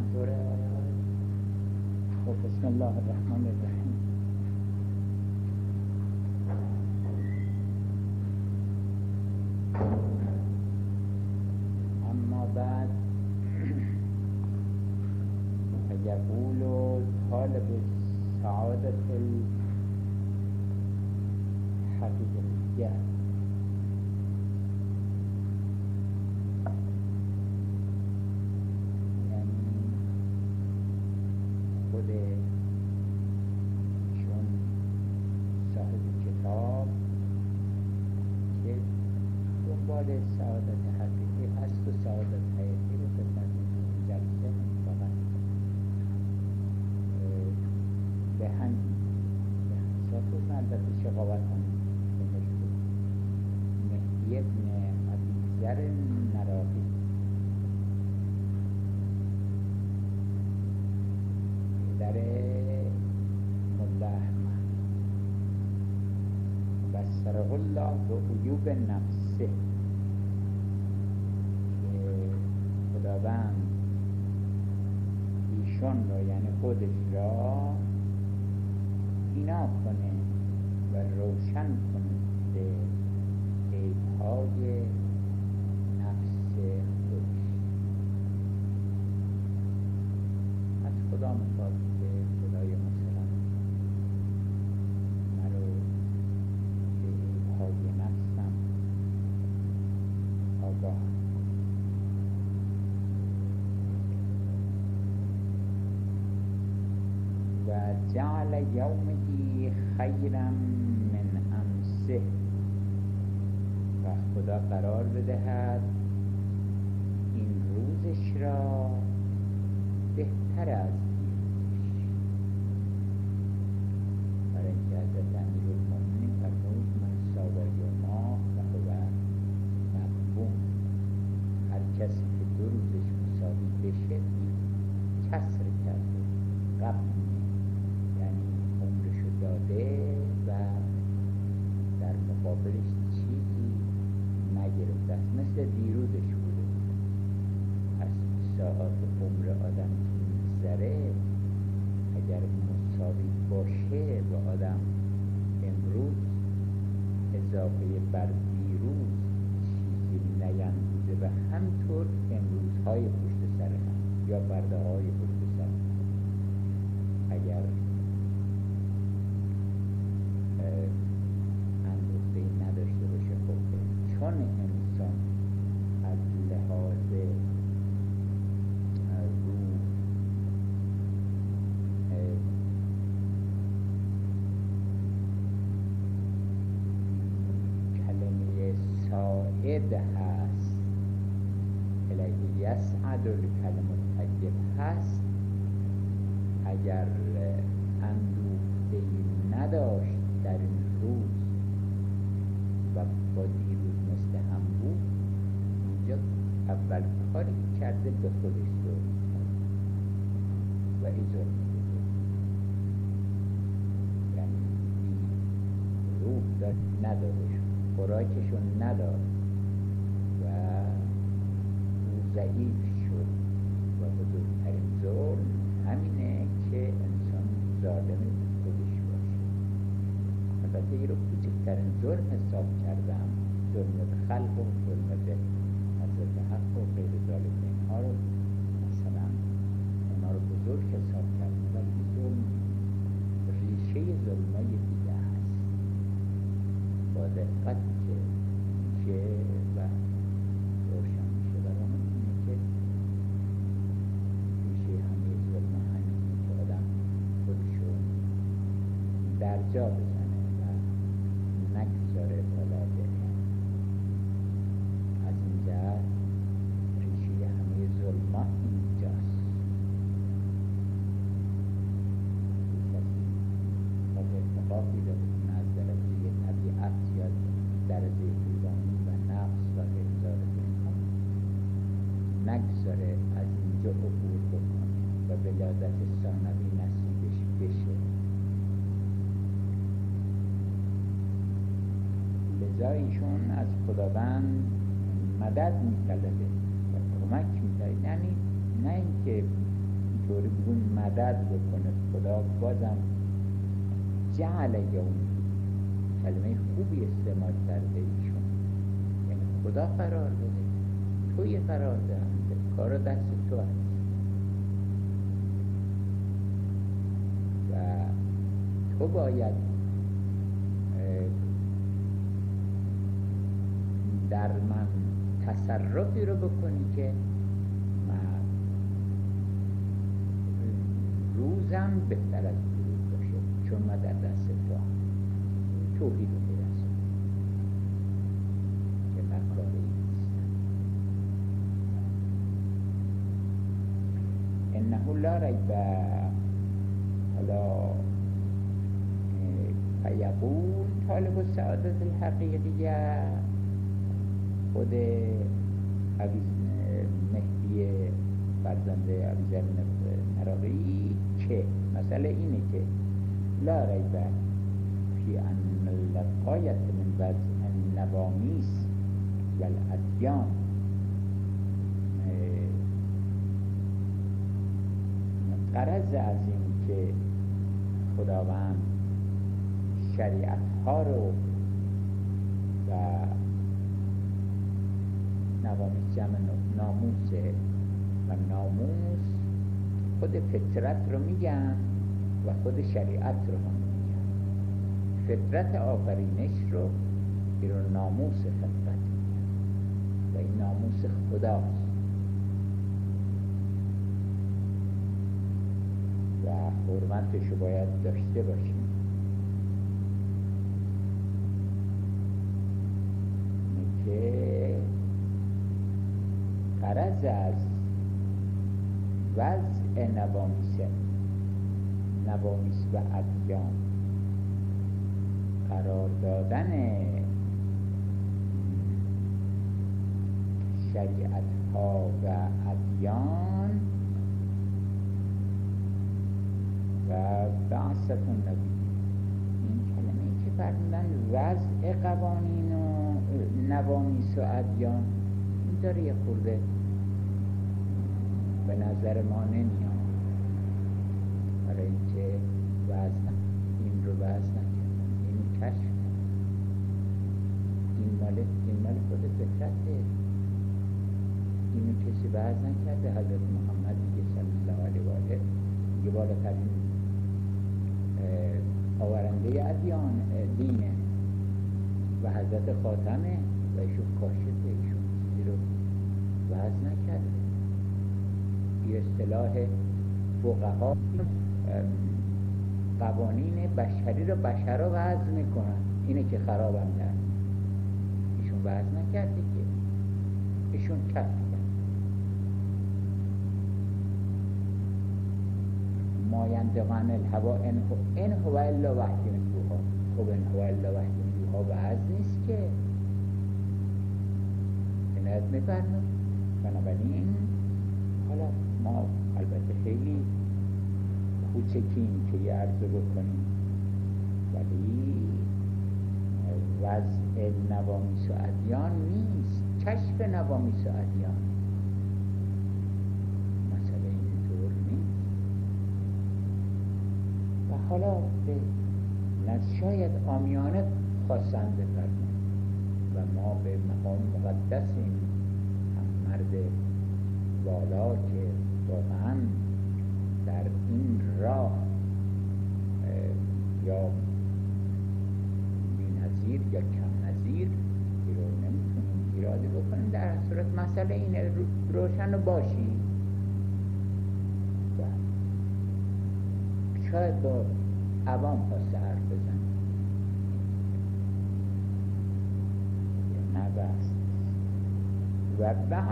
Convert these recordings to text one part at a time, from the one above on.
دوره خب بسم الله الرحمن الرحیم. اما بعد فیقول طالب سعادت الحقیقیه، چون صاحب کتاب که دنبال سعادت حقیقی هست و سعادت حقیقی رو خدمت این جلسه فقط به همین ساخت البته شقاوت هم نشد مهدی ابن ابیذر نراقی در ملا احمد بصره الله به عیوب نفسه که خداوند ایشان را یعنی خودش را بینا کنه و روشن کنه به عیب‌های نفس خودش. از خدا میخواد که خدای محترم مرا به عیب‌های نفسم آگاه و جعل یومه خیرا من امسه و خدا قرار بدهد این روزش را بهتر از برای اینکه حضرت امیرالمؤمنین فرمود من ساوی ما و هو مغبون، هر کسی که دو روزش مساوی بشه کسر کرده، غبن یعنی عمرشو داده و در مقابلش چیزی نگرفته است، مثل دیروزش بوده. از ساعات عمر آدم که میگذره اگر مساوی باشه و آدم امروز اضافه بر دیروز چیزی نیندوزه و همطور امروزهای پشت سر هم یا برده‌های پشت سر هم اگر اندوخته‌ای نداشته باشه خورده، چون انسان از لحاظ روح کلمه ساعد هست، الیه یصعد الکلم الطیب هست، اگر اندوخته‌ای نداشت در این روز و با دیروز مثل هم بود، اینجا اول کاری کرده به خودش ظلم و این ظلم بوده، یعنی روح داشت نداشت، خوراکشون نداشت و او ضعیف شد و بزرگترین ظلم همینه که انسان ظالم خودش باشه. البته این رو کوچکترین ظلم حساب کردم، ظلم به خلق و ظلم به حضرت حق و غیر ذالک اینها رو مثلا اونا رو بزرگ حساب کردم، ولی ظلم ریشه ظلمای دیگه هست. با دقت که میشه و روشن میشه برامون اینه که ریشه همه ظلم همینه که آدم خودشو در جا بزنه و نگذاره بالا بره. از این جهت ریشه همه ظلما اینجاست. کسی با اتفاقی رو از درجه طبیعت یا درجه حیوانی و نفس و غیرزار اینها نگذاره از اینجا عبور بکنه و ولادت ثانوی نصیبش بشه. لذا ایشون از خداوند مدد میطلبه و کمک میطلبه، یعنی نه اینکه اینطوری بگون مدد بکنه خدا، بازم جعل یوم کلمه خوبی استعمال کرده ایشون، یعنی خدا قرار بده، توی قرار دهنده، کار دست تو هست و تو باید در من تصرفی رو بکنی که من روزم بهتر از روز باشه، چون من در دست تو هم توحید رو برسون که من کاری نیستم. انه لا ریب. حالا فیقول طالب السعادت الحقیقیه، خود مهدی فرزند ابوذر نراقی که مسئله اینه که لا ریب فی ان الغایة من وضع النوامیس و الادیان غرض از این که خداوند شریعت ها رو و نوامیس جمع ناموسه و ناموس خود فطرت رو میگن و خود شریعت رو هم میگن. فطرت آفرینش رو بیرون ناموس خلقت میگن و این ناموس خداست و حرمتش رو باید داشته باشیم. که غرض از وضع نوامیس و ادیان قرار دادن شریعت ها و ادیان و بعثت النبی، این کلمه‌ای که فرمودن وضع قوانین و نوامیس و ادیان، این داره یه خورده به نظر ما نمیاد، برای اینکه این رو وضع نکردن، این کشف این مال خود فطرته، اینو کسی وضع نکرده. حضرت محمد دیگه صلی الله علیه و آله دیگه بالاترین آورنده ادیان دینه و حضرت خاتمه و ایشون کاشفه، ایشون چیزی رو وضع نکرده. یه اصطلاح فقها قوانین بشری رو بشرا وضع میکنن، اینه که خرابم در ایشون وضع نکرده که ایشون کشف کرد. ما ینطق عن الهوی ان هو الا وحی یوحی. خب ان هو الا وحی یوحی وضع نیست که، عنایت میفرمایید. بنابراین حالا ما البته خیلی کوچکیم که یه عرض بکنیم، ولی وضع نوامیس و ادیان نیست، کشف نوامیس و ادیان، مسئله اینطور نیست. و حالا به شاید عامیانه خواستن بفرمایید و ما به مقام مقدس این هم مرد والا که واقعا در این راه یا بی‌نظیر یا کم نظیر رو نمیتونیم ایرادی بکنیم. در صورت مسئله اینه روشن باشی و شاید با عوام خواسته حرف بزن یا نه بس. و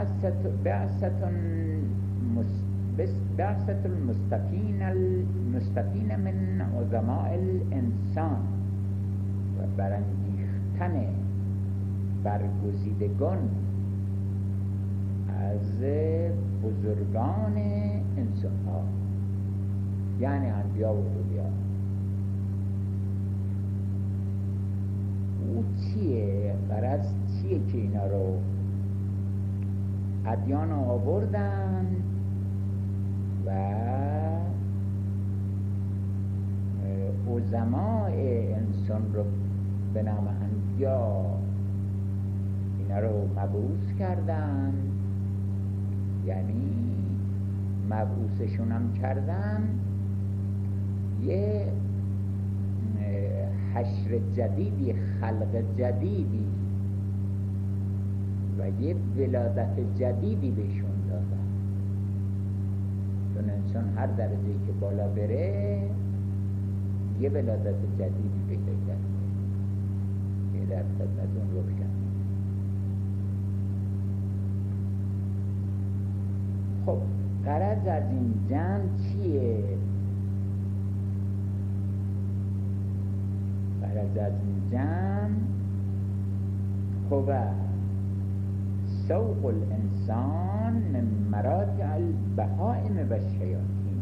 بعثت المستقین من عظماء الانسان و برانگیختن برگزیدگان از بزرگان انسان ها، یعنی انبیا و اولیا. او چیه؟ غرض چیه که اینا رو ادیان آوردن و و عظماء انسان رو به نام انبیا اینا رو مبعوث کردن، یعنی مبعوثشون هم کردن یه حشر جدیدی، خلق جدیدی و یه ولادت جدیدی بهشون دادن. چون انسان هر درجه‌ای که بالا بره یه ولادت جدیدی پیدا کرده که در خدمتون روشن. خب غرض از این جمع چیه؟ غرض از این جمع هو سوق الانسان من مراتع البهائم و الشیاطین،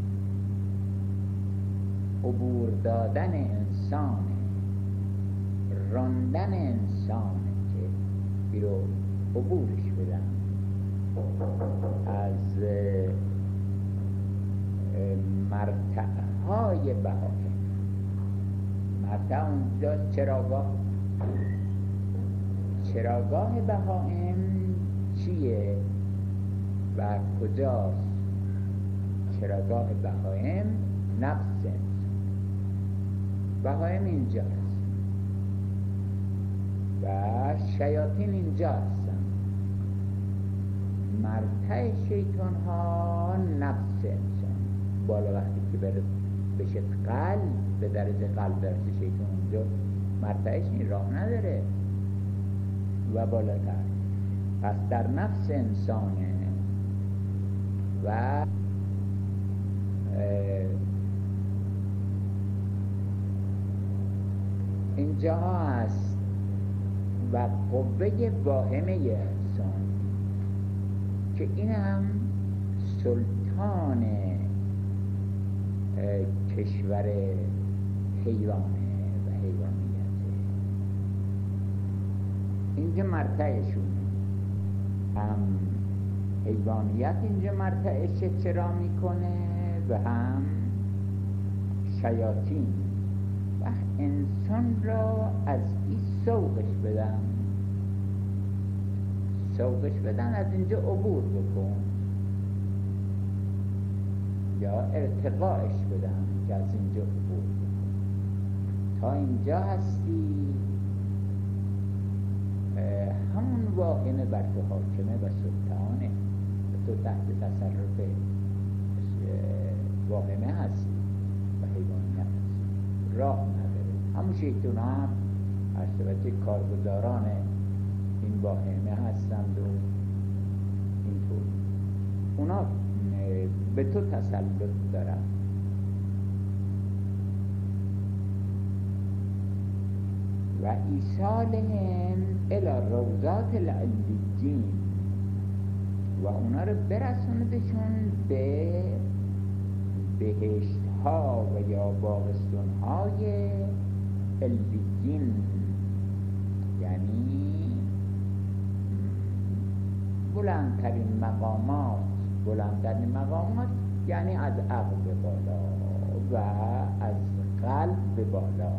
عبور دادن انسان، راندن انسان که بیرو عبورش بدن از مرتعه های بهائم. مرتعه اونجا چراگاه بهائم چیه و کجاست؟ چراگاه بهائم نفس انسان. بهائم اینجاست و شیاطین اینجا هستن. مرتع شیطان ها نفس انسان. بالا وقتی که بشه قلب، به درجه قلب برسه شیطان اونجا مرتعش این راه نداره و بالاتر. پس در نفس انسانه و اینجا هست و قوه واهمه انسان که این هم سلطان کشور حیوانه و حیوانیته. اینجا مرتعشونه، هم حیوانیت اینجا مرتعش چرا میکنه و هم شیاطین. و انسان را از این سوقش بدن از اینجا عبور بکن، یا ارتقاش بدن که از اینجا عبور بکن. تا اینجا هستی همون واهمه بر تو حاکمه و سلطانه، تو تحت تصرف واهمه هستی و حیوانیت هستی، راه نداره. همون شیطان هم اشتباهی کارگزاران این واهمه هستند و اینطور اونا به تو تسلط دارن. و ایصالهم الی روضات العلیین، و اونا رو برسوندشون به بهشت ها و یا باغستون های علیین، یعنی بلندترین مقامات یعنی از عقل به بالا و از قلب به بالا.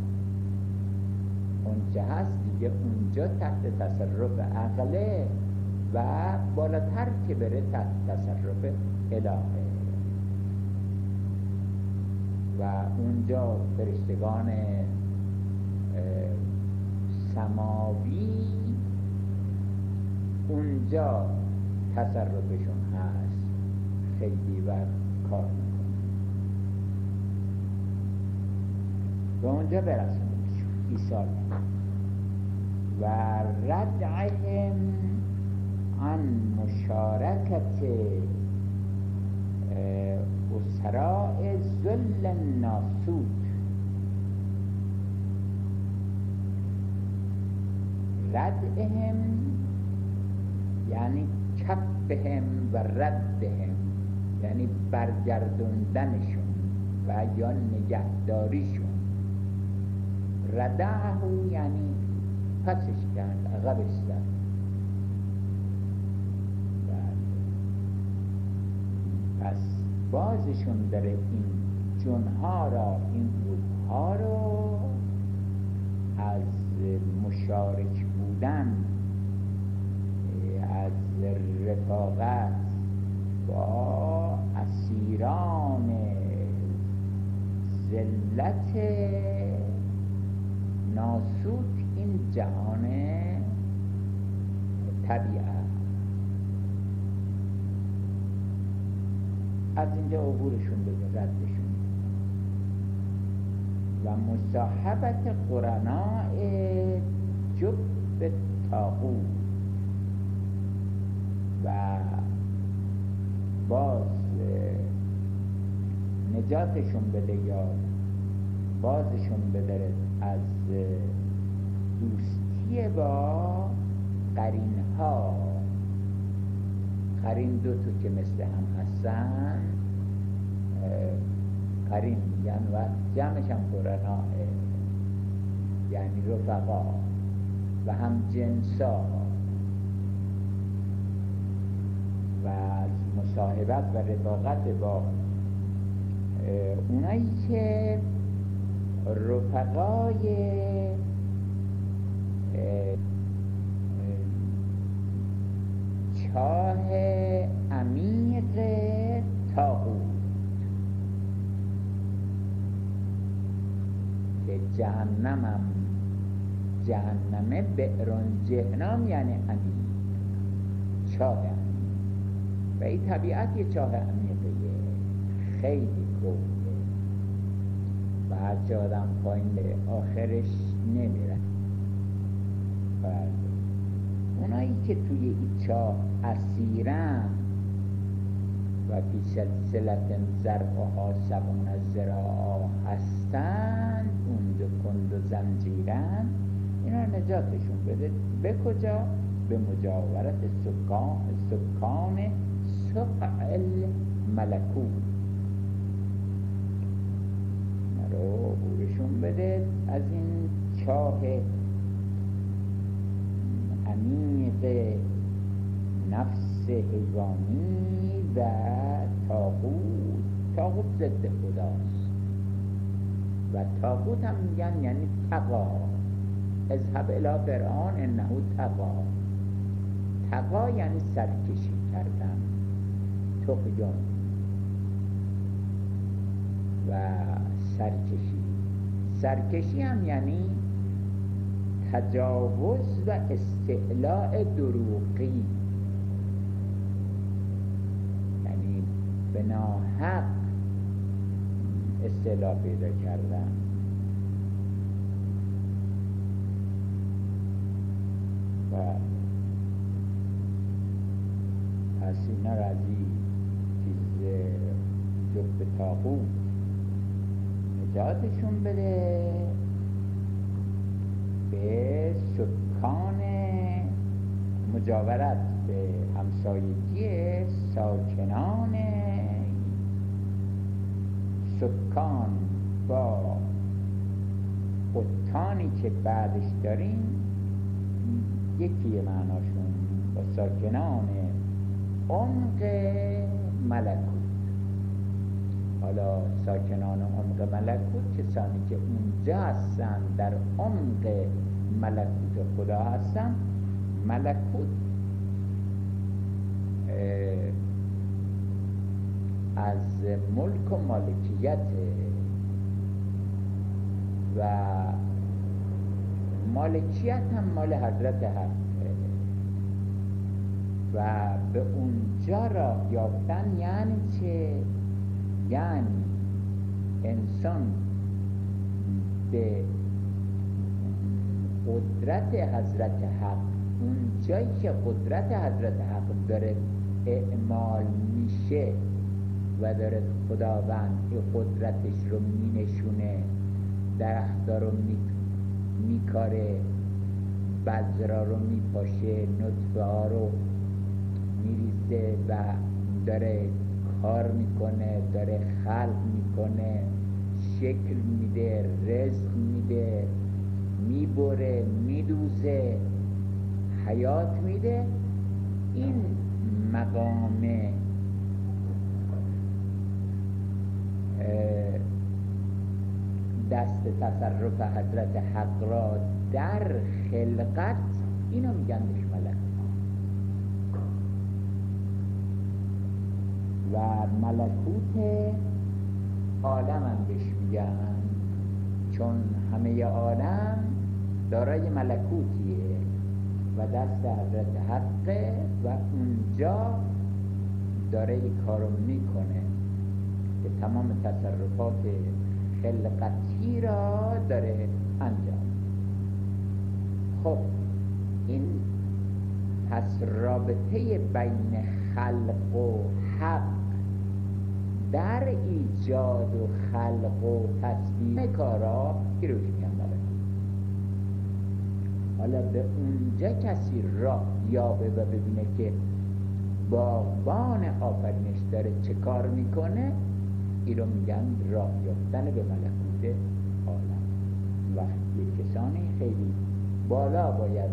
اونجا هست دیگه، اونجا تحت تصرف عقله و بالاتر که بره تحت تصرف الهه. و اونجا فرشتگان سماوی اونجا تصرفشون هست، خیلی وقت کار میکنه و اونجا برسونشون ایصال و ردعهم عن مشارکت اسراء ذل الناسوت. ردعهم یعنی کفهم و ردهم یعنی برگردوندنشون و یا نگهداریشون. ردعه یعنی پسش کرد، عقبش زد. پس بازشون داره این جنها را، این روحها رو از مشارک بودن، از رفاقت با اسیران ذلت ناسوت این جهان طبیعت. از اینجا عبورشون بده، ردشون و مصاحبت قرناء جب طاغوت و باز نجاتشون بده یا بازشون بداره از دوستی با قرینها. قرین دو تو که مثل هم هستن قرین میگن و جمعش هم قرناء، یعنی رفقا و هم جنسا و از مصاحبت و رفاقت با اونایی که رفقای چاه عمیق طاغوت که جهنمه بئرون جهنم یعنی عمیق، چاه عمیق و این طبیعت یه چاه عمیقه خیلی گوه و هرچه آدم پایین به آخرش نمیره. اونایی که توی این چاه اسیرن و فی سلسلة ذرعها 70 ذراع هستن، اون دو کند و زنجیرن، اینا نجاتشون بده. به کجا؟ به مجاورت سکان سقع الملکوت. اینا رو عبورشون بده از این چاه عمیق نفس حیوانی و طاغوت ضد خداست و طاغوت هم میگن یعنی تقا. اذهب الی فرعون انه تقا یعنی سرکشی کردن، طغیان و سرکشی هم یعنی تجاوز و استعلاء دروغی، یعنی به ناحق استعلاء پیدا کردن. و پس اینا را از این چیز جب طاغوت نجاتشون بده به سکان مجاورت، به همسایگی ساکنان سکان با قطانی که بعدش داریم یکیه معناشون، با ساکنان عمق ملکوت. حالا ساکنان عمق ملکوت کسانی که اونجا هستن، در عمق ملکوت خدا هستن. ملکوت از ملک و مالکیت و مالکیت هم مال حضرت حق و به اونجا راه یافتن یعنی چه؟ یعنی انسان به قدرت حضرت حق، اون جایی که قدرت حضرت حق داره اعمال میشه و داره خداوند این قدرتش رو مینشونه، درخت‌ها رو میکاره، بذرا رو میپاشه، نطفه ها رو میریزه و داره کار میکنه، داره خلق میکنه، شکل میده، رزق میده، میبره، میدوزه، حیات میده. این مقام دست تصرف حضرت حق را در خلقت، اینو میگندش ملکوت. و ملکوت عالم هم بهش میگن، چون همه عالم دارای ملکوتیه و دست حضرت حقه و اونجا داره کارو میکنه که تمام تصرفات خلقتی را داره انجام. خب این پس رابطه بین خلق و حق در ایجاد و خلق و تصمیم کارا که روش میگن ملکوت. حالا به اونجا کسی راه یابه و ببینه که باغبان آفرینش داره چه کار میکنه، این رو میگن راه یافتن به ملکوت عالم. وقتی کسانی خیلی بالا باید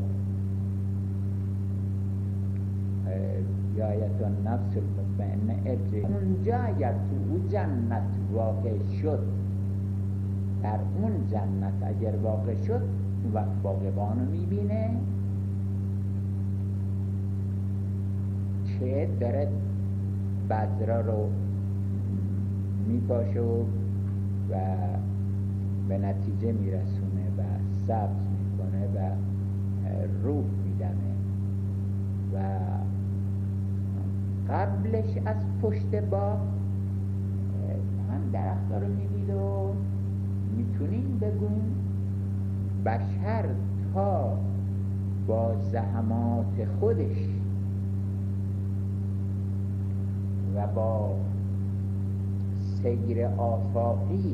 یا آیت النفس المطمئنه ارجع، اونجا اگر تو اون جنت واقع شد، در اون جنت اگر واقع شد، اون وقت باغبان رو میبینه که داره بذرا رو میپاشه و به نتیجه میرسونه و سبز میکنه و روح میدمه و قبلش از پشت باغ هم درخت رو میدید و میتونیم بگویم بشر تا با زحمات خودش و با سیر آفاقی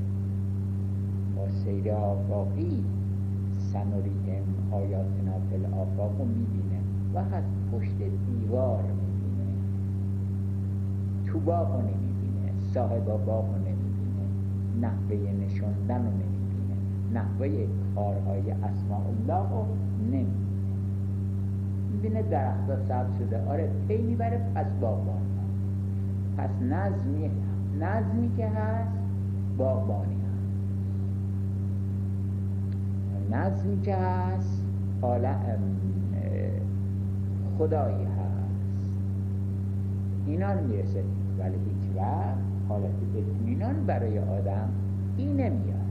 سنریهم آیاتنا فی الآفاق رو میبینه و از پشت دیوار میبینه، تو باغ رو نمیبینه، صاحب باغ رو نمیبینه، نحوه نشوندن رو نمیبینه، نحوه کارهای اسماء الله رو نمیبینه. میبینه درخت ها سبز شده، آره پی میبره، پس باغبان پس نظمی که هست باغبانی هست، نظمی که هست خدایی هست، اینا رو میرسه. ولی هیچ وقت حالت اطمینان برای آدم این نمیاد.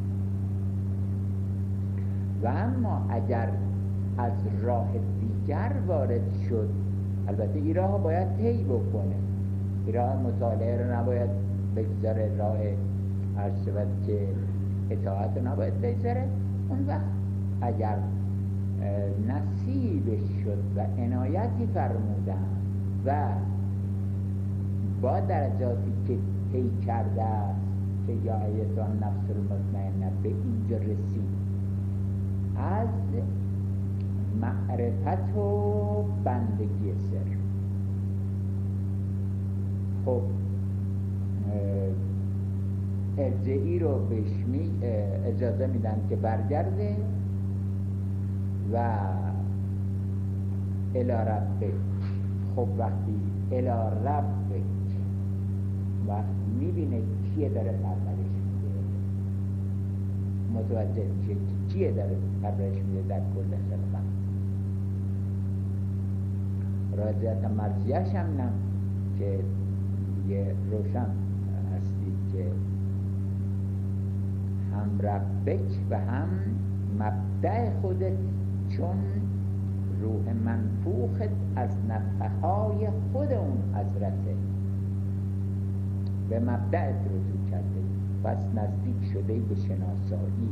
و اما اگر از راه دیگر وارد شد، البته این راه باید طی بکنه، این راه مطالعه رو نباید بگذاره، راه عرض شود که اطاعت رو نباید بگذاره. اون وقت اگر نصیبش شد و عنایتی فرمودن و با درجاتی که طی کرده است که یا ایتان نفس المطمئنه به اینجا رسید، از معرفت و بندگی سر، خب ارجعی رو بهش اجازه میدن که برگرده و الی ربک. خب وقتی الی ربک وقت میبینه کیه داره پرورش میده، متوجه میشه کیه داره پرورش میده در کل خلقت. راجعیت مرضیه‌ش هم نه که یه روشن هستی که هم ربک و هم مبدأ خودت، چون روح منفوخت از نفحهای خود اون حضرته به مبدأت رجوع کرده، پس نزدیک شده به شناسایی،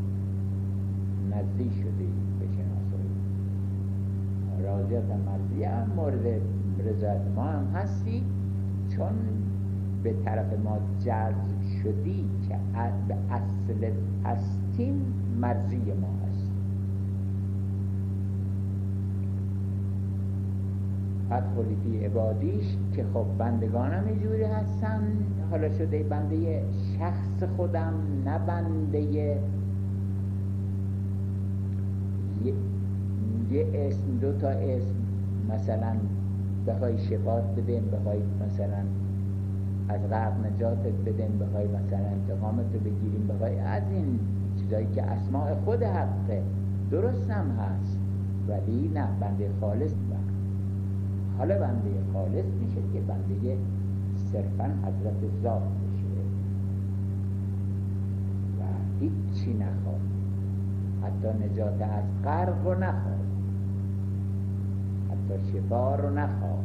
نزدیک شده به شناسایی. راجعیت مرضیه هم مورد رضایت ما هم هستی، چون به طرف ما جذب شدی که به اصل هستیم مرضی ما هست. ادخلی فی عبادیش که خب بندگانم اینجوری هستن، حالا شده بنده شخص خودم، نه بنده یه اسم، دو تا اسم، مثلا بخوای شفاعت بده، بخوای مثلا از غرق نجاتت بدیم، بخوای مثلا انتقامتو بگیریم، بخوای از این چیزایی که اسماء خود حقه، درست هم هست، ولی نه، بنده خالص وقت. حالا بنده خالص میشه که بنده صرفا حضرت ذات بشه و هیچی نخواد، حتی نجات از غرق رو نخواد، حتی شفا رو نخواد.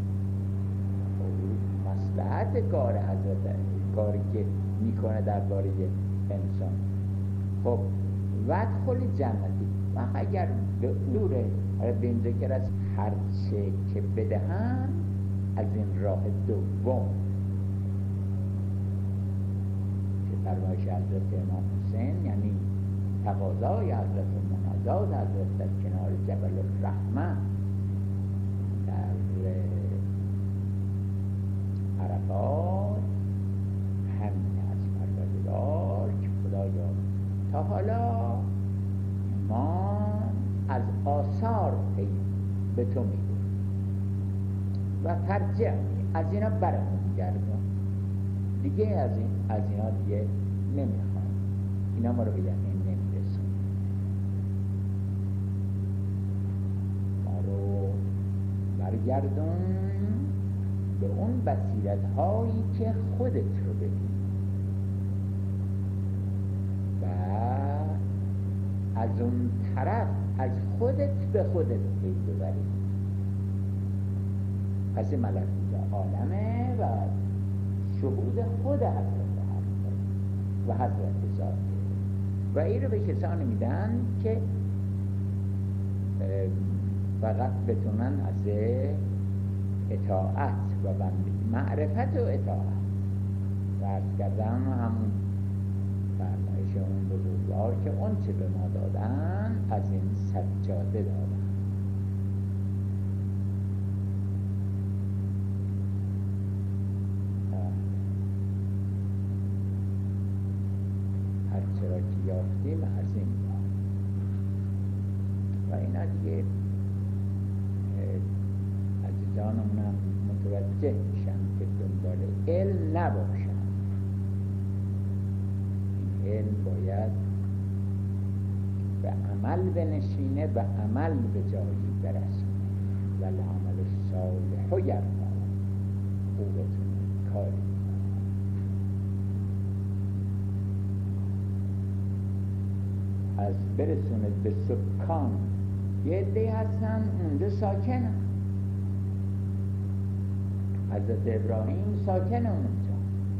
مصلحت کار حضرت، کاری که میکنه درباره انسان. خب وادخل جنتی، و اگر دوره به این ذکر از هر چه که بدهم از این راه دوم که فرمایش حضرت امام حسین، یعنی تقاضای حضرت مناجات حضرت در کنار جبل الرحمه در عرفات، همین از پروردگار که خدایا تا حالا ما از آثار پی به تو میگویم و ترجع از اینا برمون گردون، دیگه از اینا دیگه نمیخوام، اینا ما رو به یقین نمیرسون، ما رو برگردون به اون بصیرت هایی که خودت رو ببین و از اون طرف از خودت به خودت پی ببری. پس ملکوت عالمه و شهود خود حضرت حق و حضرت ذاته و این رو به کسانی میدن که فقط بتونن از اطاعت و معرفت و اطاعت و عرض کردن همون فرمایش اون بزرگوار که اون چه به ما دادن از این سجاده دادن. هر چرا که یافتیم از این و اینا دیگه عزیزانمونم متوجه میشن که دنبال علم نباشن. این علم باید به عمل بنشینه، به عمل به جایی برسونه. والعمل الصالح یرفع خوبتون کاری از برسونه به سکان. یه عده‌ای هستن اونجا ساکنن، حضرت ابراهیم ساکن اونجا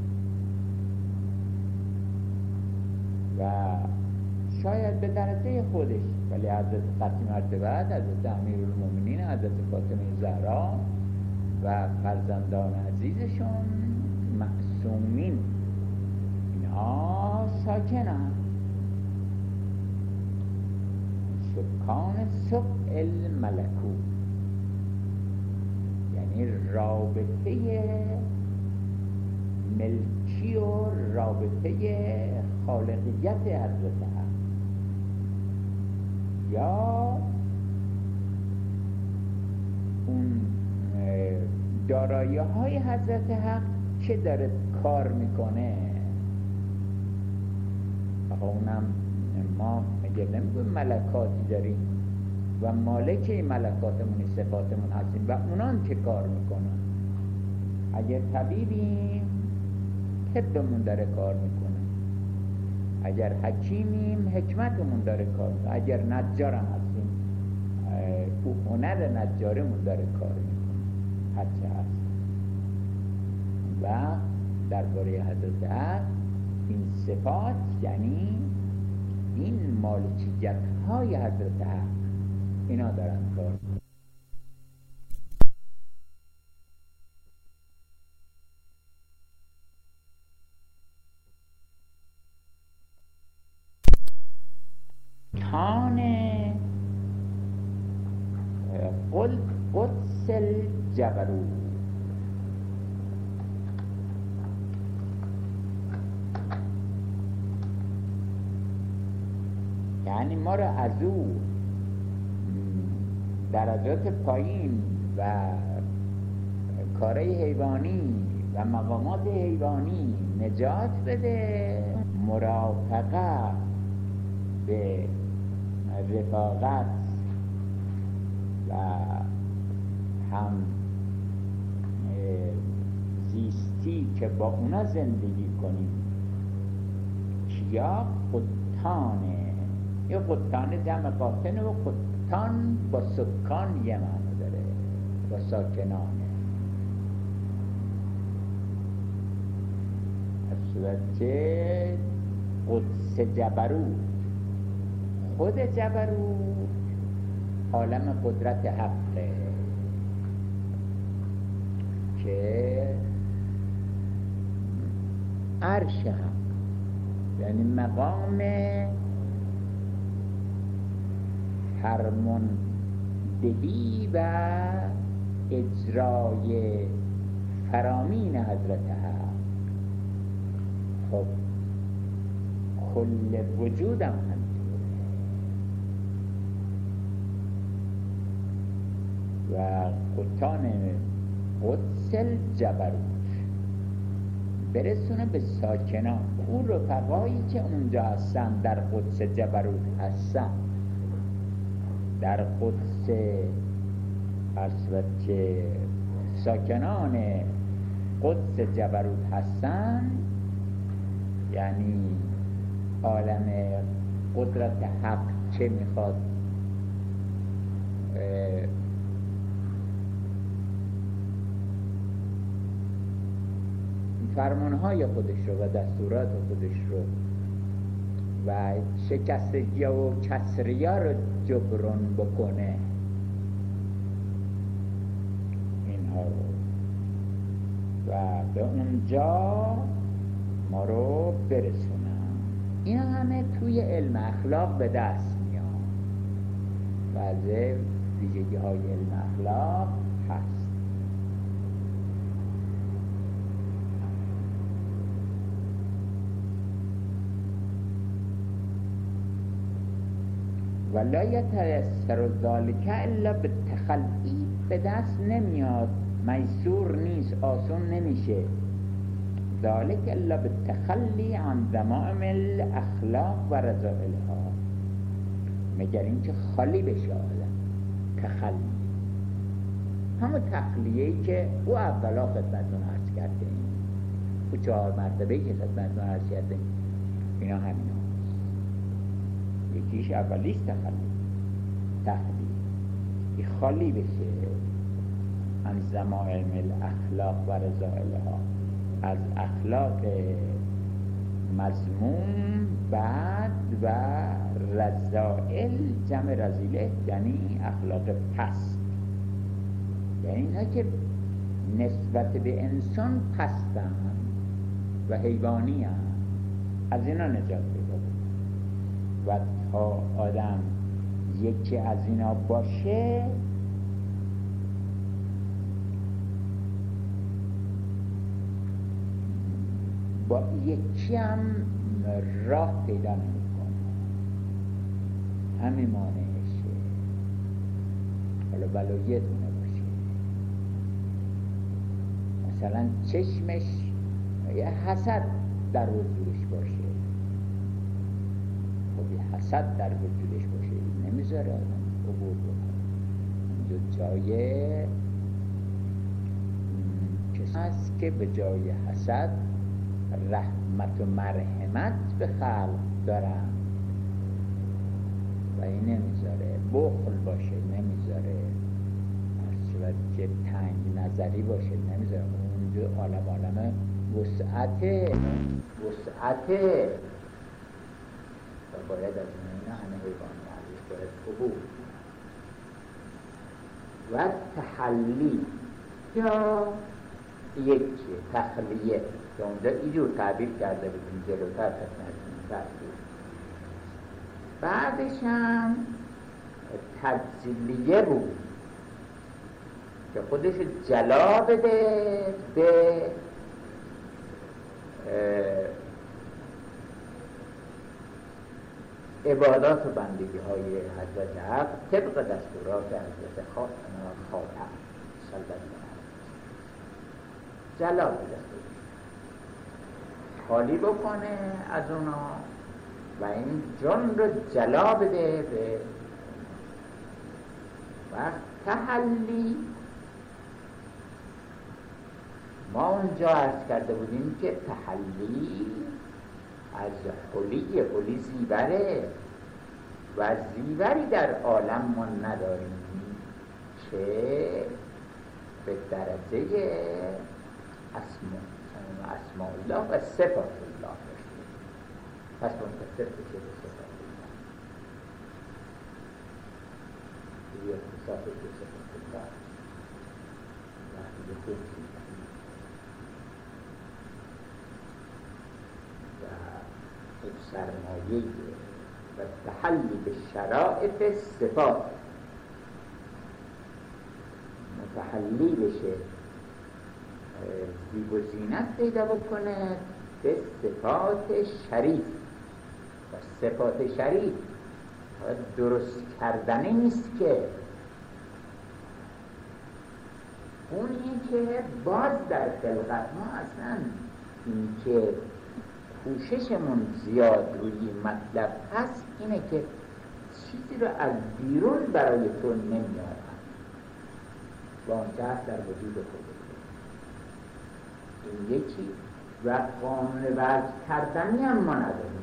و شاید به درجه خودش، ولی حضرت قطعی مرتبه، حضرت امیرالمومنین، حضرت فاطمه زهرا و فرزندان عزیزشون معصومین اینها ساکنن سکان سبع الملکوت، یعنی رابطه ملکی و رابطه خالقیت حضرت حق یا اون دارایی های حضرت حق که داره کار میکنه. آقا اونم ما مگه نمیگویم ملکاتی داریم و مالک این ملکاتمون صفاتمون هستیم و اونان که کار میکنن. اگر طبیبیم طبمون داره کار میکنه، اگر حکیمیم حکمتمون داره کار میکنه، اگر نجارم هستیم او هنر نجارمون داره کار میکنه، هرچه هست. و درباره حضرت حق این صفات یعنی این مالکیت های حضرت حق اینا دارن کار میکنن. کان قدس الجبروت، یعنی ما را از او درجات پایین و کارهای حیوانی و مقامات حیوانی نجات بده، مرافقه به رفاقت و هم زیستی که با اونا زندگی کنیم. کیا؟ قطانه. یا قطان جمع قاطنه و قطان با سکان یه معنی داره، با ساکنانه. از صورت که قدس جبروت، خود جبروت عالم قدرت حقه که عرش حق، یعنی مقام فرماندهی و اجرای فرامین حضرت حق. خب کل وجودم همینطوره و قطان قدس الجبروت برسونه به ساکنان. اون رفقایی که اونجا هستن در قدس جبروت هستن، در قدس اصوت که ساکنان قدس جبروت هستن، یعنی عالم قدرت حق چه میخواد فرمانهای خودش رو و دستورات خودش رو و شکستگی و کسریا رو جبران بکنه، اینها رو و به اونجا ما رو برسونن. این همه توی علم اخلاق به دست میاد و از ویژگی های علم اخلاق هست. ولا یتیسر ذلک الا بالتخلی، به دست نمیاد، میسور نیست، آسون نمیشه. ذلک الا بالتخلی عن ذمائم الاخلاق و رذائلها، مگر اینکه خالی بشه آدم. تخلی همون تخلیه‌ای که او اولا خدمتون عرض کرده، او 4 مرتبه‌ای که خدمتون عرض کرده اینا همین هست. یکیش اولیش تخلی خالی بشه عن ذمائم الاخلاق و رذائلها، از اخلاق مذموم بد و رذائل جمع رذیله یعنی اخلاق پست، یعنی اینا که نسبت به انسان پستن و حیوانی هستن، از اینا نجات پیدا و تا آدم یکی از اینا باشه با یکی هم راه پیدا نمی‌کنه، همین مانعشه. حالا ولو یه دونه باشه، مثلا چشمش یه حسد در وجودش باشه، خب یه حسد در وجودش باشه نمیذاره آدم عبور بکنه. اونجا جای کسی هست که به جای حسد رحمت و مرحمت به خلق دارن و این نمیذاره. بخل باشه نمیذاره، هرچند که تنگ نظری باشه نمیذاره. اونجا عالم وسعته و باید از اینا همه حیوان ازش باید عبور. و تحلی یا یکی تخلیه که اونجا اینجور تعبیر کرده بودیم جلوتر خدمتتون تعبیر. بعدش هم تجلیه بود که خودش جلا بده به عبادات و بندگی های حضرت حق طبق دستورات حضرت خاتم صلی الله علیه و جلا بده. خالی بکنه از اونا و این جن رو جلا بده به و تحلی. ما اونجا عرض کرده بودیم که تحلی از حلی زیوره و زیوری در عالم ما نداریم که به درجه اسماء الله و صفات الله باشیم. پس منتصف بشه به صفات الله، یه اختصاص به صفات الله وحی خود و سرمایه و تحلی به شرائط صفات، متحلی بشه، زیب و زینت پیدا بکنه به صفات شریف. و صفات شریف درست کردنی نیست که اونی که باز در خلقت ما اصلا این که کوششمون زیاد روی مطلب هست اینه که چیزی رو از بیرون برای تو نمیارن و آنچه هست در وجود خودت. این یکی و قانون وضع کردنی هم ما نداریم.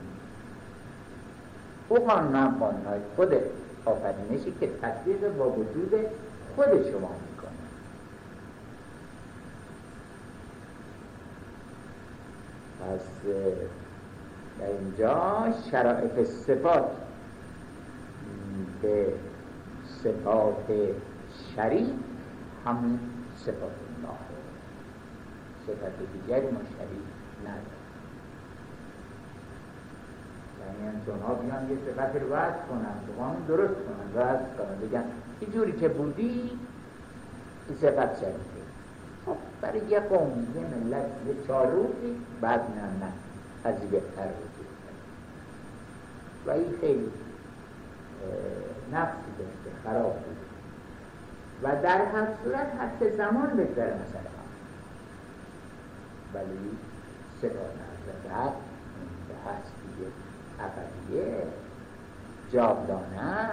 او قانونهای خود آفرینشی که تطبیق با وجود خود شما میکنه. پس در اینجا شرائط صفات به صفات شریف همون صفات الله، صفات دیگری ما شریف نداریم. یعنی چون ها بیان یه صفت رو وضع کنن، قانون درست کنن، وضع کنن، بگن این جوری که بودی این صفت شریفه. خب برای یه قوم، یه ملت، یه 4 روزی بعد نه از این بهتر وجود و این خیلی نفسی داشته، خراب بود و در هر صورت حتی زمان بگذره مثلا، ولی صفات نزدت به هستی ابدیه جاودانه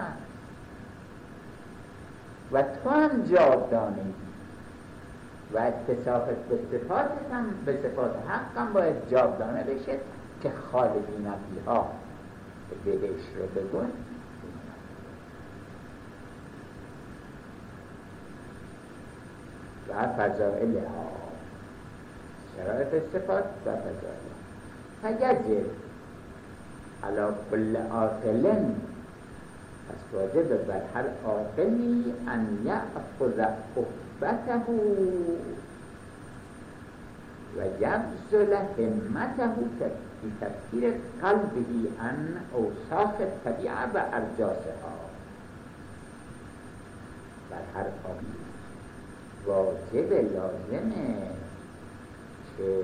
و تو هم جاودانه و اتصافت به صفاتت هم به صفات حق هم باید جاودانه بشه که خالقی نبیها به بهش رو بگون. و فضائل ها، شرایط صفات و فضائل فیجب علی کل عاقل، پس واجب بر هر عاقلی ان یأخذ اخبته و یبذل همته فی تطهیر قلبه عن اوصاف الطبیعه و ارجاسها. بر هر عاقلی واجب لازمه که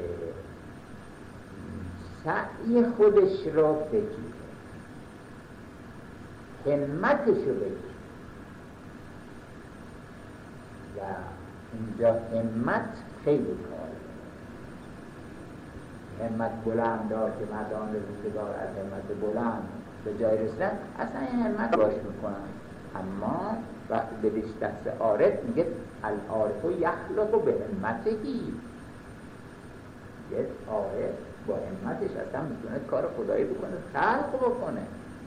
سعی خودش رو بگیره، همتش رو بگیره. و اینجا همت خیلی کاره، همت بلند دار که مردان روزگار از همت بلند به جای رسیدن اصلا این همت باش میکنن. اما وقتی بدیش دست عارف میگه العارف یخلق به همتهی، یه عارف با همتش اصلا میتونه کار خدایی بکنه، خلق بکنه.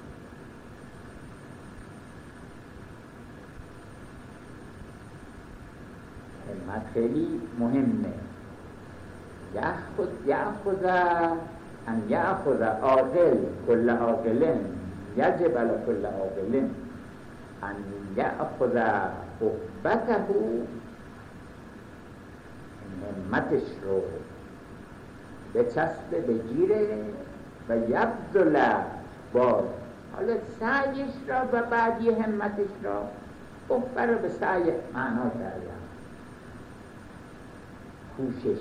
همت خیلی مهمه. یأخذ عاقل کل عاقل یجب علی کل عاقل ان یأخذ اخبته، همتش رو بچسبه بگیره و یبذل باز حالا سعیش را و بعدی همتش را اخبه رو به سعی معنا کردم، کوشش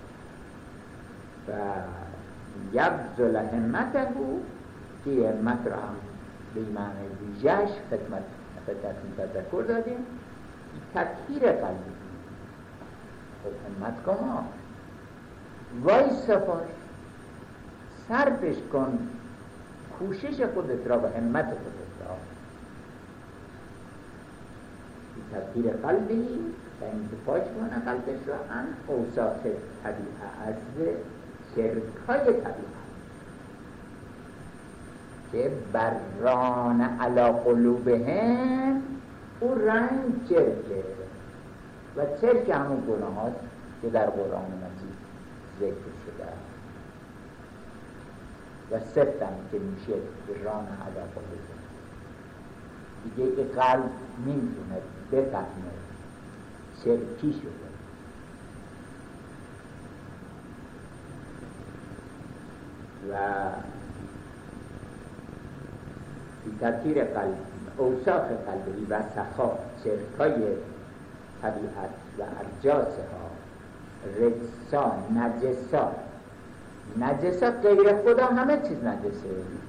و یبذل همته که همت را هم به معنی ویژه‌اش خدمتتون تذکر دادیم، تطهیر قلبی. خب همت کما وای صفاش صرفش کن، کوشش خودت را و همت خودت را. تطهیر قلبی و اینکه پاک کنه قلبش را ان اوصاف طبیعه، از شرکای طبیعه که بران علی قلوبهم، او رنگ چرکه و چرک همون گناه هاست که در قرآن مجید ذکر شده و سفتم که میشه بران علی قلوبهم. دیگه که قلب نمیتونه بفهمه چرکی شده. و تطهیر قلب، اوصاف قلبی و سخا، چرکای طبیعت و ارجاسها، رجسا، نجسا. نجسا غیر خدا همه چیز نجسه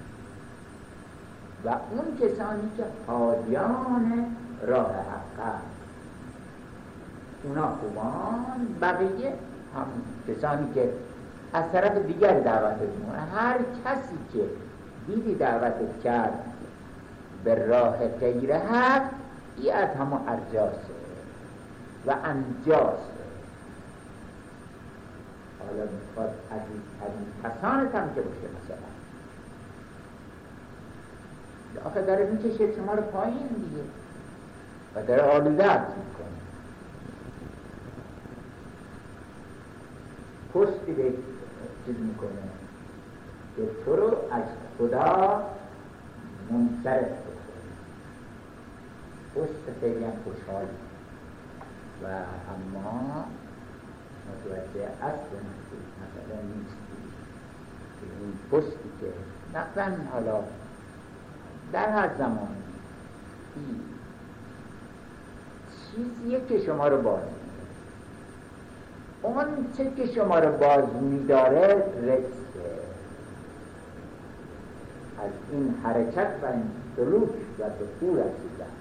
و اون کسانی که حالیان راه حق، اونا خوبان، بقیه هم کسانی که از طرف دیگر دعوت میکنه. هر کسی که دیدی دعوت کرد به راه غیر حق، این از همون ارجاسه و انجاسه. حالا میخواد عزیزترین کسانت هم که باشه، مثلا آخه داره میکشه شما رو پایین دیگه و داره آلودت میکنه. پشتی به چیز میکنه که تو رو از خدا منصرف بکنه. پشت خیلی هم خوشحالی و اما متوجه اصل نسید مثلا نیستی که این پشتی که نقدن حالا در هر زمان این چیزیه که شما رو باز میداره. اون چه که شما رو باز میداره رزقه. از این حرکت و این سلوک و دخول رسیدن.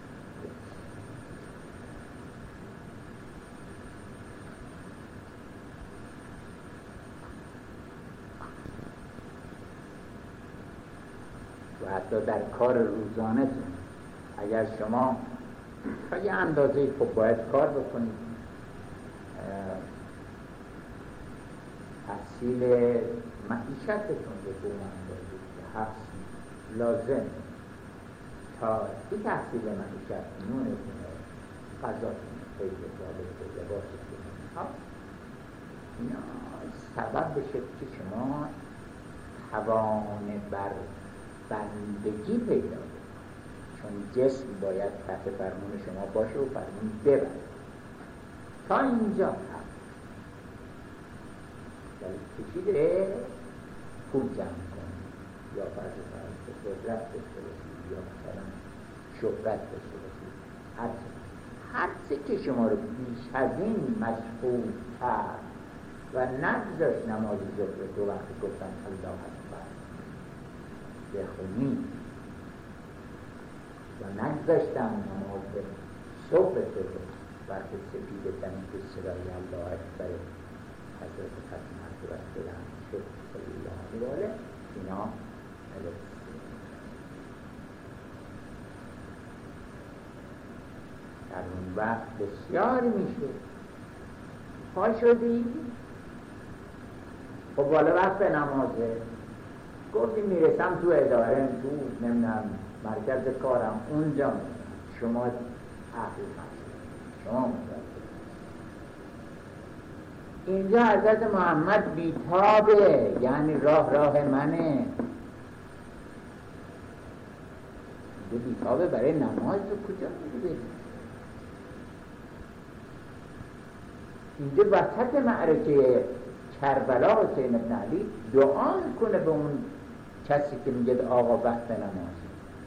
و حتی در کار روزانه اگر شما تا یه اندازه خب باید کار بکنید، تحصیل معیشتتون به اون اندازه که هست لازم تا این تحصیل معیشت نونتونه، غذاتون، خیلی جالب، لباستون، اینا سبب بشه که شما توان بر بندگی پیدا کنید. چون جسم باید تحت فرمان شما باشه و فرمان ببره. تا اینجا هم ولی کشیده پول جمع کنید یا فرض قدرت داشته باشید یا مثلا شهرت داشته باشید، هر چه که شما رو بیش از این مشغول کرد و نگذاشت نماز ظهر دو وقت گفتن الله اکبر بخونید و نگذاشتم نماز صبح تو وقت سپید زمین که صدای الله اکبر حضرت ختم مرتبت بدن شد صلی الله علیه اینا در اون وقت بسیار میشه پا شدی خب بالا وقت نمازه گفتی میرسم تو اداره تو نمیدونم مرکز کارم اونجا شما اهل شما متوجه اینجا حضرت محمد بیتابه، یعنی راه منه. اینجا بیتابه برای نماز تو کجا میگه برید؟ اینجا وسط معرکه کربلا حسین ابن علی دعا کنه به اون کسی که میگه آقا وقت نماز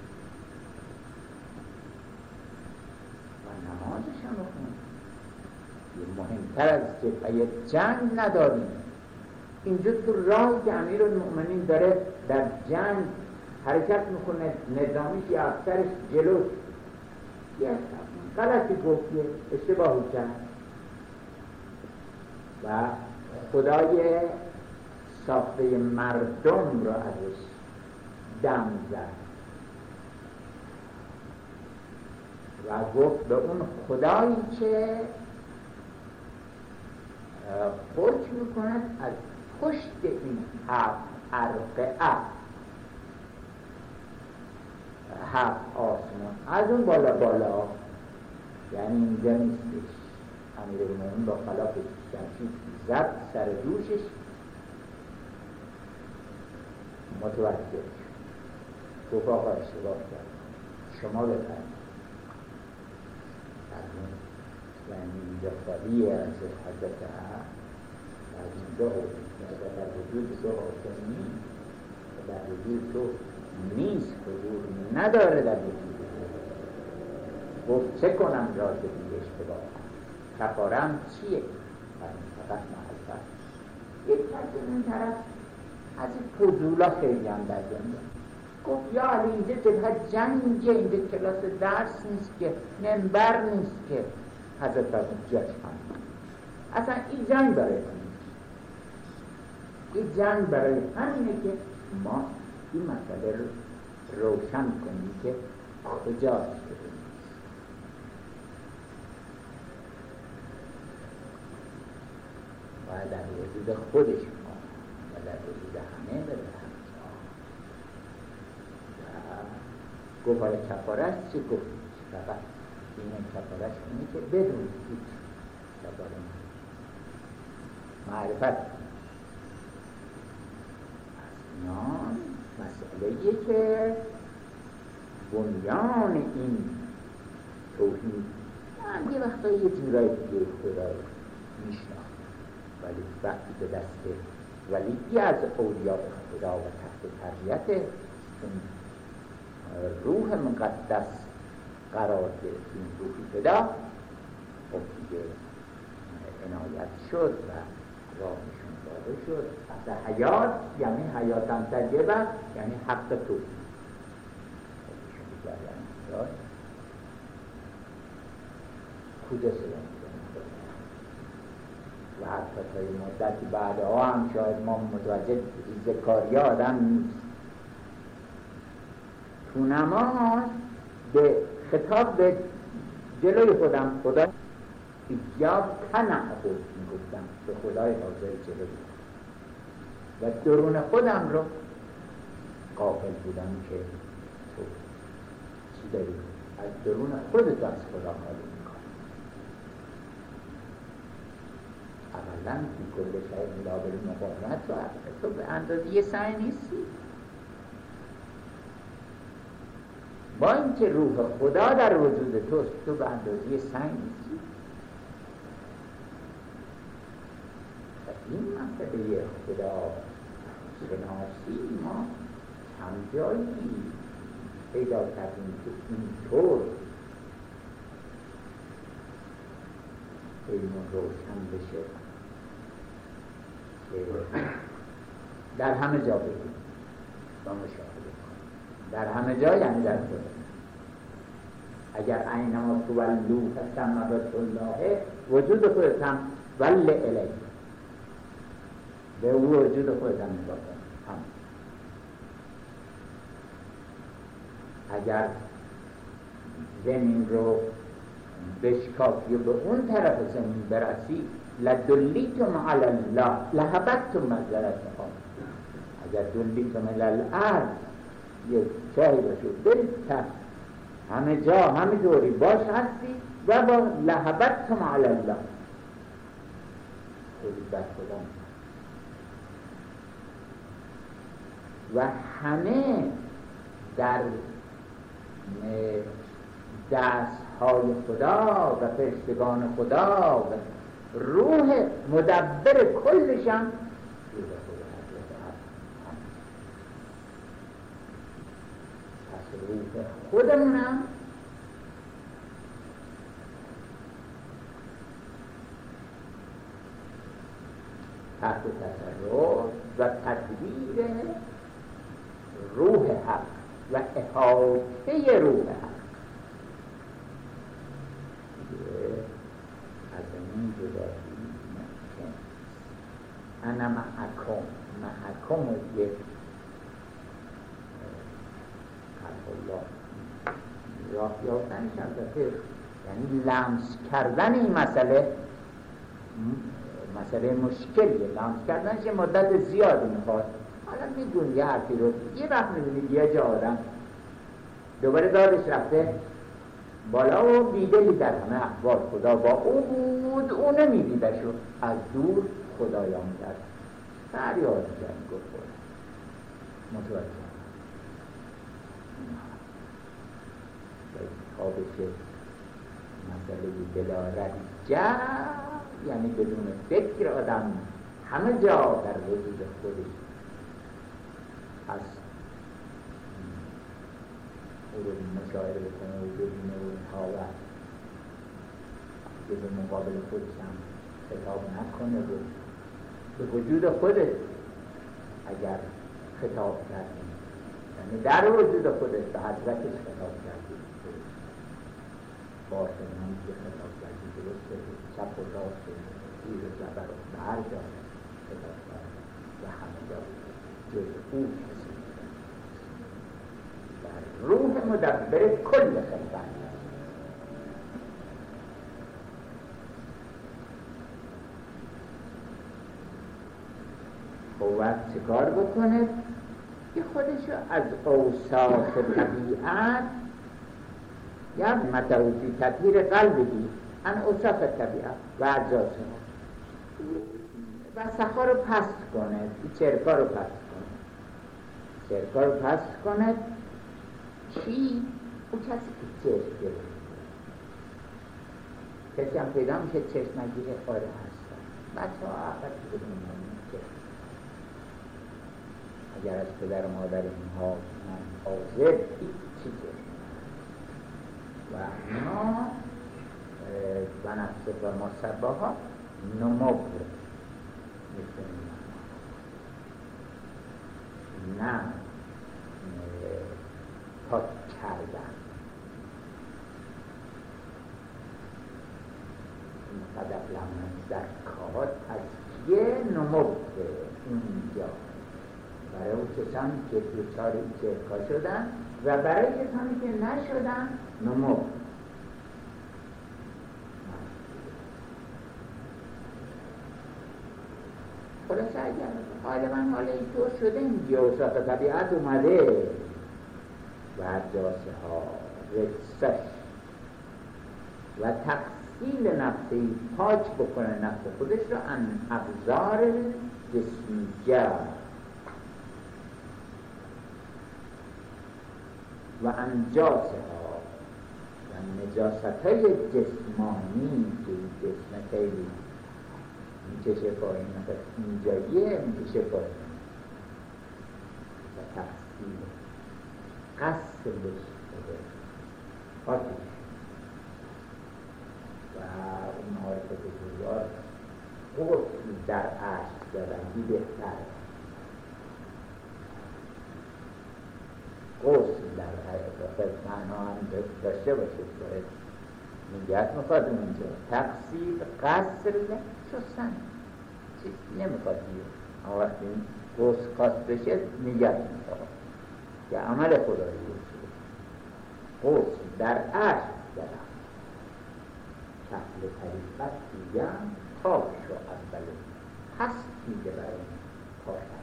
و نمازش هم بخونه. مهمتر از جبهه جنگ نداریم. اینجا تو راهی که امیرالمؤمنین داره در جنگ حرکت میکنه، نظامیش یا افسرش جلوش یه غلطی گفت، اشتباهی کرد و خدای ساخته مردم را ازش دم زد و گفت به اون خدایی که حکم میکند از پشت این 7 ارقعه 7 آسمان از اون بالا یعنی اینجا نیستش. امیرالمومنین با خلاف شمشیر زد سر دوشش، متوجه شد، گفت آقا اشتباه کرد، شما بفرمایید. از اون یعنی اینجا خالیه از حضرت از اینجا حضور در وجود تو حاکم نیست، در وجود تو نیست، حضور نداره در وجود تو. گفت چه کنم راز بی اشتباه، کفارم چیه؟ فقط معرفت. یک کسی این طرف از این فضولا خیلی هم در دنیا گفت یا علی اینجا جبهه جنگه، اینجا کلاس درس نیست که، منبر نیست که حضرت از جاش هم اصلا این جنگ برای همین، این جنگ برای همینه که ما این مسئله رو روشن کنیم که کجاست شده. و در وجود خودش ما و در وجود همه به و گفت های کفارش چی گفت؟ فقط این کفارش اینه که بدون هیچ کفاره معرفت اصنان مسئله‌ایه که بنیان این توحید من یه وقتا یه جورای دیگه خدا رو میشناخت، ولی وقتی به دست ولی از اولیاء خدا و تحت تربیت اون روح مقدس قرار گرفت، این روحی خدا خب دیگه عنایت شد و راهشون داده شد. اصلا حیات یعنی حیاتم تجربه یعنی حق تو کجا شدن و حتی تا این مدتی بعدها هم شاید ما متوجه ذکاری آدم نیست. تو نماز به خطاب به جلوی خودم خدا ایجاب تنعبد میگفتم به خدای حاضر جلوی و درون خودم رو غافل بودم که تو چی داری از درون خودت از خدا خالی میکنی. اولا بی کل شاید ملابل مقاومت تو به اندازه سعی نیستی، با اینکه روح خدا در وجود توست تو به اندازه سعی نیستی. و این مسئله خدا شناسی ما هم جایی پیدا کردیم که اینطور علم روشن بشه که در همه جا بگیم و مشاهده کنیم. در همه جا یعنی در خدا. اگر اینما تولوا فثم الله وجود خودت هم ول الیه، به او وجود خودت هم نگاه کن. اگر زمین رو بشکافی و به اون طرف زمین برسی لدلیتم علی الله لهبتم مزرعتها. اگر دلیتم علی الارض یه چاهی باشه برید تر همه جا همه دوری باش هستی و با لهبتم علی الله خودی بر خدا و همه در دست های خدا و فرشتگان خدا و روح مدبر کلشم روح خدا. پس روح خودمونم تحت تصرف و تدبیر روح حق و احاطه روح حق از این جدایی ممکن. انا معکم محکم و یک الله راه یافتنش البته یعنی لمس کردن این مسئله مشکلیه. لمس کردنش یه مدت زیادی میخواد. حالا میدونی یه حرفی رو یه وقت میبینید یه جا آدم دوباره دادش رفته بالا و دیده در همه احوال خدا با او بود، او نمیدیدش و از دور خدایا میدرد فریاد میزنی گفت متوجه خوابش مسئله دلارت جا، یعنی بدون فکر آدم همه جا در وجود خودش هست او رو مشاهده بکنه و ببینه و اینها و که به مقابل خودش هم خطاب نکنه و به وجود خودش اگر خطاب کردیم یعنی در وجود خودش به حضرتش خطاب کردیم باشه من که خطاب کردیم درسته چپ و راست و زیر و زبر و به هر جا خطاب کردیم و همه جا جز او کسی در روح مدبر کل خلقت باید چه کار بکنه که خودشو از اوصاف طبیعت یا متعوفی تطهیر قلبی ان اوصاف طبیعت و اجزاسه و سخا رو پست کنه، چرکا رو پست کنه، چرکا رو پست کنه. چی؟ او کسی که چشم گرفت کسی هم پیدا میشه چشم نگیره آره هستن بچه ها آخر که بدونم اگر از پدر و مادر اینها من حاضر هیچی و اینا و نفس و ما سباها نمو میکنیم نه پاک کردن این قدر لمن در کار تزکیه نمو اینجا برای اون کسانی که دوچار این چرکا شدن و برای کسانی که نشدن نمو. خلاصه اگر حال من حال اینطور شده اینجا اوصاف طبیعت اومده و جاسه ها رسش و تقسیل نفسی پاک بکنه نفس خودش رو ان ابزار جسمیه و انجاسه ها و نجاست های جسمانی که این جسم خیلی میکشه پایین اینجاییه میکشه پایین و تقسیم قسمش پاکش و اون حالت بزرگار غسل در عشق دارن بهتر غسل در حقیقت معنا هم داشته باشه باید نیت میخواد اونجا تقصیل قصر شستن چیزی نمیخواد دیگه اما وقتی غسل خواست بشه نیت میخواد که عمل خدایی بشه غسل در عشق دارم تحل طریقت دیگم پاک شو اوله هست دیگه برای پاکن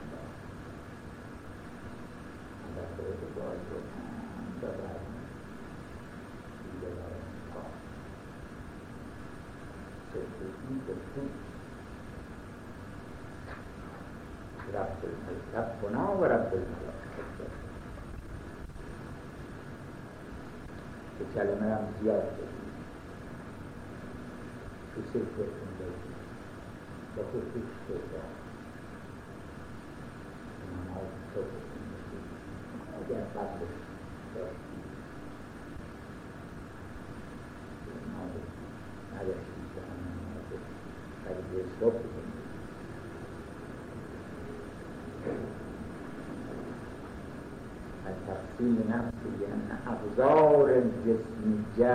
در خود باید رو دارد دیگه برای پاک سرکوزی بسید رب الملکت و رب الملکت که کلمه هم زیاد بسید تو سرکتون بسید با خود پیش بسید من آن سرکتون اگر قبلش داشتی نداشتی که همه قریب اصلاف بکنی از تقسیم نفسی یعنی ابزار جسمیه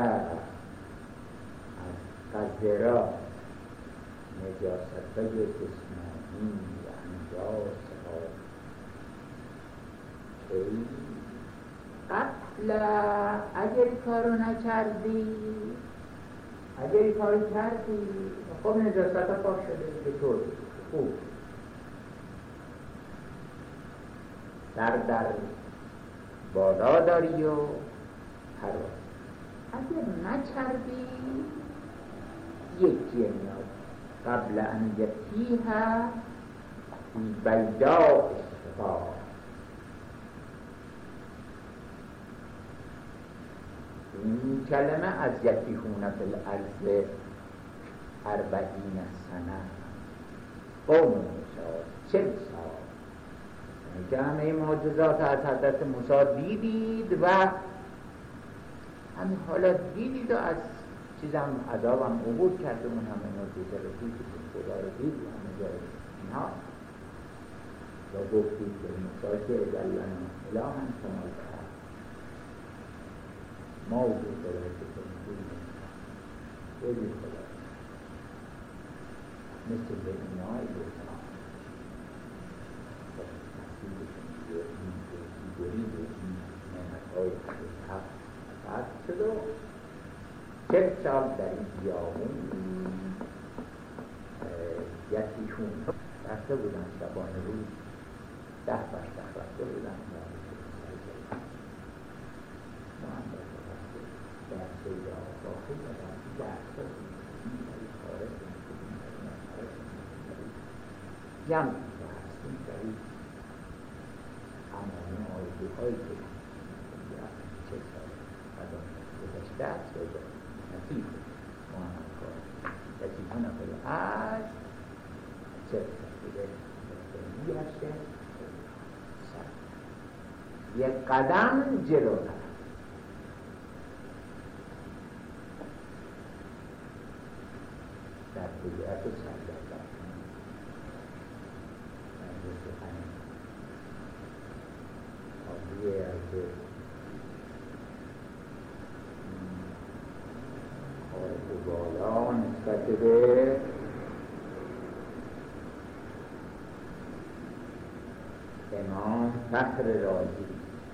از قذرات نجاست های جسمانی و انجاس ای قتل، اگر کارو نکردی، اگر کارو کردی خب نجاست ها پاک شده به طور خوب در بالا داری و پرواز. اگر نکردی یکی میاد قبل ان یتیها فی بیداء الشفا. این کلمه از یتیهون فی الارض 40 سنه، قوم موسی 40 سال که همه معجزات از حضرت موسی دیدید و همین حالا دیدید و از چیزم عذابم عبور کرده، اون همه معجزه رو دیدید، خدا رو دیدید همه جای اینها و گفتید به موسی که اجلنا الهن کما البشر، ما وجود داره که کنید بگید خدا مثل به اینای بودن گرید این نعمتهای حق فرد شد و 40 سال در این بیابون یکیشون رفته بودن شبانه روز 10 بشتخ رفته بودن ما هم رفته در سیده آقاقی و در درسته خارج جمع هستیم در این همانه آیدی هایی که 40 سال گذشته است و نتیب ما هم کار یکیشون اول از 40 سال دیگه میگشته یک قدم جلوتر در قدرت و سرگردن در سخن آقای از خارق بالا نسبت به امام فخر رازی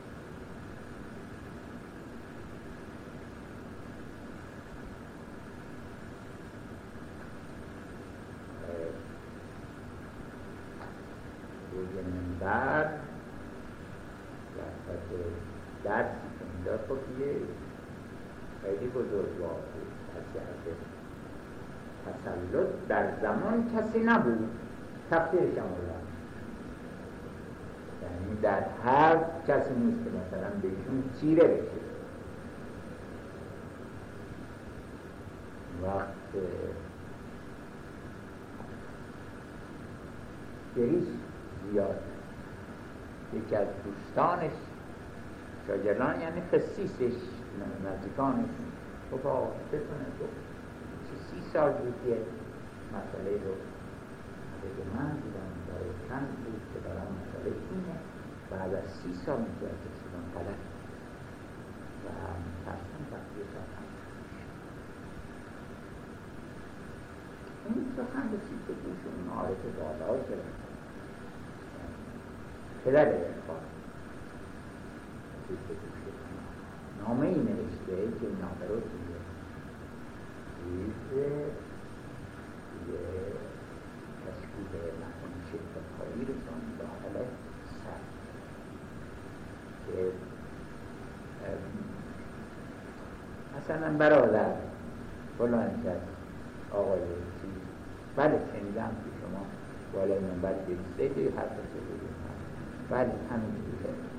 روی منبر وسط درسی که میداد خب یه خیلی بزرگوار بود، کسی از تسلط در زمان کسی نبود، تقدیرش هم الله، یعنی در هر کسی نیست که مثلا بهشون چیره بشه. وقت گریز زیاد یکی از دوستانش شاگردان یعنی خصیصش نزدیکانش گفت آقا بتونه گفت 30 سال بود که مسئله رو به من دیدم برای چند بود که برای مسئله اینه، بعد از 30 سال متوجه شدم غلط و مترسم تقدیر ساختم. این سخن رسید به گوشون عارف بالا شدن پدر ارفان رسید به گوشون نامه ای نوشته که این نامه رو توی یه تشکیل مکان شرکت هایی رسان داخل سر که مثلا برادر فلان شد آقای چیز بله شنیدم که شما بالای منبر بریسته که حرف شده بله همین دیگه